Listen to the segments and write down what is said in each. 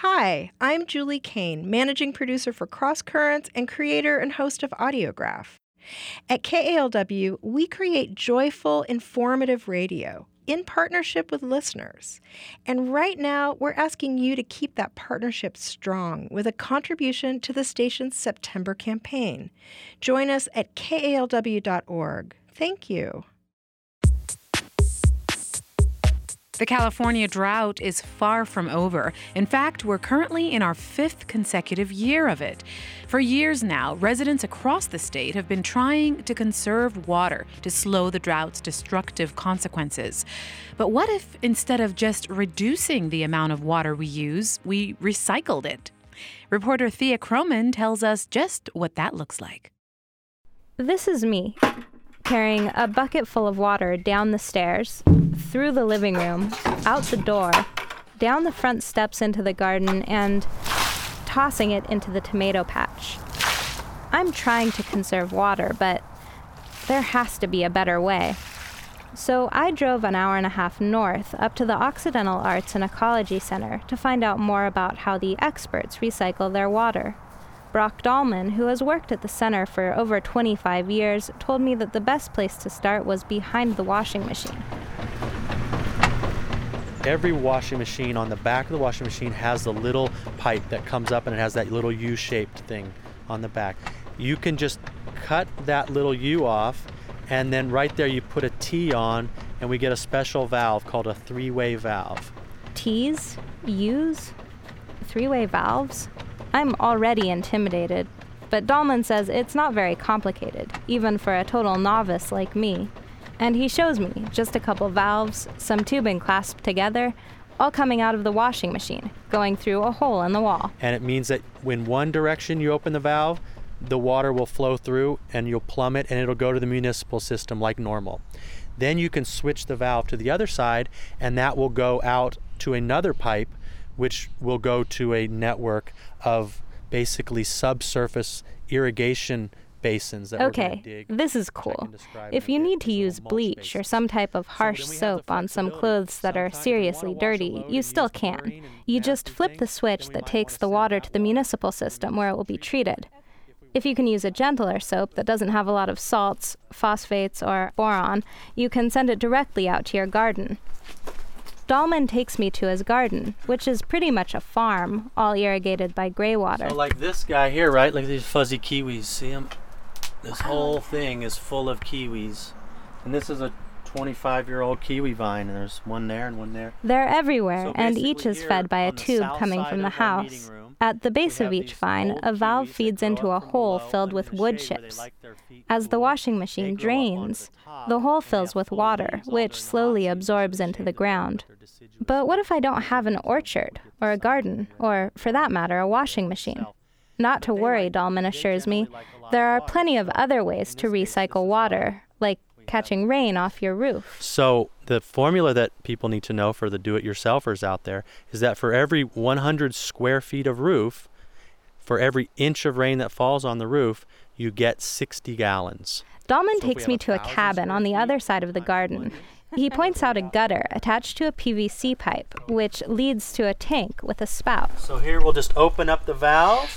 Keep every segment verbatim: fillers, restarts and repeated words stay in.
Hi, I'm Julie Kane, managing producer for Cross Currents and creator and host of Audiograph. At K A L W, we create joyful, informative radio in partnership with listeners. And right now, we're asking you to keep that partnership strong with a contribution to the station's September campaign. Join us at K A L W dot org. Thank you. The California drought is far from over. In fact, we're currently in our fifth consecutive year of it. For years now, residents across the state have been trying to conserve water to slow the drought's destructive consequences. But what if, instead of just reducing the amount of water we use, we recycled it? Reporter Thea Croman tells us just what that looks like. This is me, carrying a bucket full of water down the stairs, through the living room, out the door, down the front steps into the garden, and tossing it into the tomato patch. I'm trying to conserve water, but there has to be a better way. So I drove an hour and a half north up to the Occidental Arts and Ecology Center to find out more about how the experts recycle their water. Brock Dahlman, who has worked at the center for over twenty-five years, told me that the best place to start was behind the washing machine. Every washing machine, on the back of the washing machine, has the little pipe that comes up and it has that little U-shaped thing on the back. You can just cut that little U off, and then right there you put a T on, and we get a special valve called a three-way valve. T's? U's? Three-way valves? I'm already intimidated, but Dahlman says it's not very complicated, even for a total novice like me. And he shows me just a couple valves, some tubing clasped together, all coming out of the washing machine, going through a hole in the wall. And it means that when one direction you open the valve, the water will flow through and you'll plumb it and it'll go to the municipal system like normal. Then you can switch the valve to the other side and that will go out to another pipe, which will go to a network of basically subsurface irrigation basins that okay, we're going to dig. This is cool. If you need to use bleach or some type of harsh so soap on some clothes that are seriously dirty, you still can. You just flip the switch that takes the water to the municipal system where it will be treated. If you can use a gentler soap that doesn't have a lot of salts, phosphates, or boron, you can send it directly out to your garden. Dahlman takes me to his garden, which is pretty much a farm, all irrigated by gray water. So like this guy here, right? Like these fuzzy kiwis, see them? This whole thing is full of kiwis. And this is a twenty-five-year-old kiwi vine, and there's one there and one there. They're everywhere, So and each is fed by a tube coming from the house. Room, At the base of each vine, a valve feeds into a hole filled with wood chips. Like As the washing machine drains, the hole fills with water, which slowly absorbs into the ground. But what if I don't have an orchard, or a garden, or, for that matter, a washing machine? Not to worry, Dahlman assures me. There are plenty of other ways to recycle water, like catching rain off your roof. So the formula that people need to know for the do-it-yourselfers out there is that for every one hundred square feet of roof, for every inch of rain that falls on the roof, you get sixty gallons. Dahlman so takes me to a cabin on the other side of the garden. He points out a gutter attached to a P V C pipe, which leads to a tank with a spout. So here we'll just open up the valve.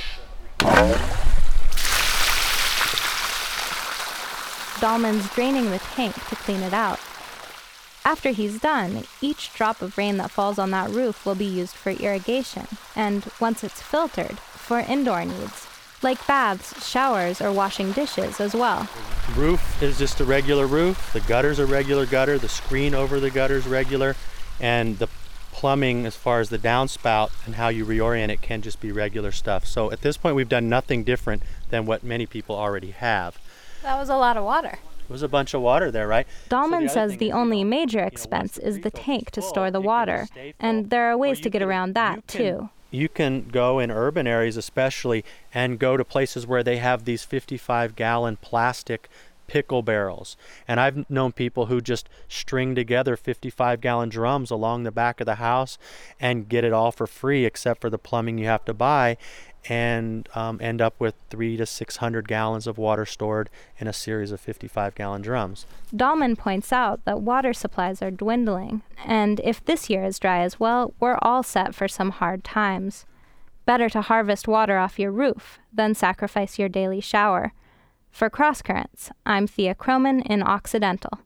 Dahlman's draining the tank to clean it out. After he's done, each drop of rain that falls on that roof will be used for irrigation, and once it's filtered, for indoor needs, like baths, showers, or washing dishes as well. The roof is just a regular roof, the gutter's a regular gutter, the screen over the gutter's regular, and the plumbing as far as the downspout and how you reorient it can just be regular stuff. So at this point we've done nothing different than what many people already have. That was a lot of water. There was a bunch of water there, right? Dahlman so says the only is, major you know, expense the is the tank to full, store the water, and there are ways to get can, around that, can, too. You can go in urban areas especially and go to places where they have these fifty-five gallon plastic pickle barrels. And I've known people who just string together fifty-five gallon drums along the back of the house and get it all for free except for the plumbing you have to buy. and um, end up with three to six hundred gallons of water stored in a series of fifty-five gallon drums. Dahlman points out that water supplies are dwindling, and if this year is dry as well, we're all set for some hard times. Better to harvest water off your roof than sacrifice your daily shower. For Cross Currents, I'm Thea Croman in Occidental.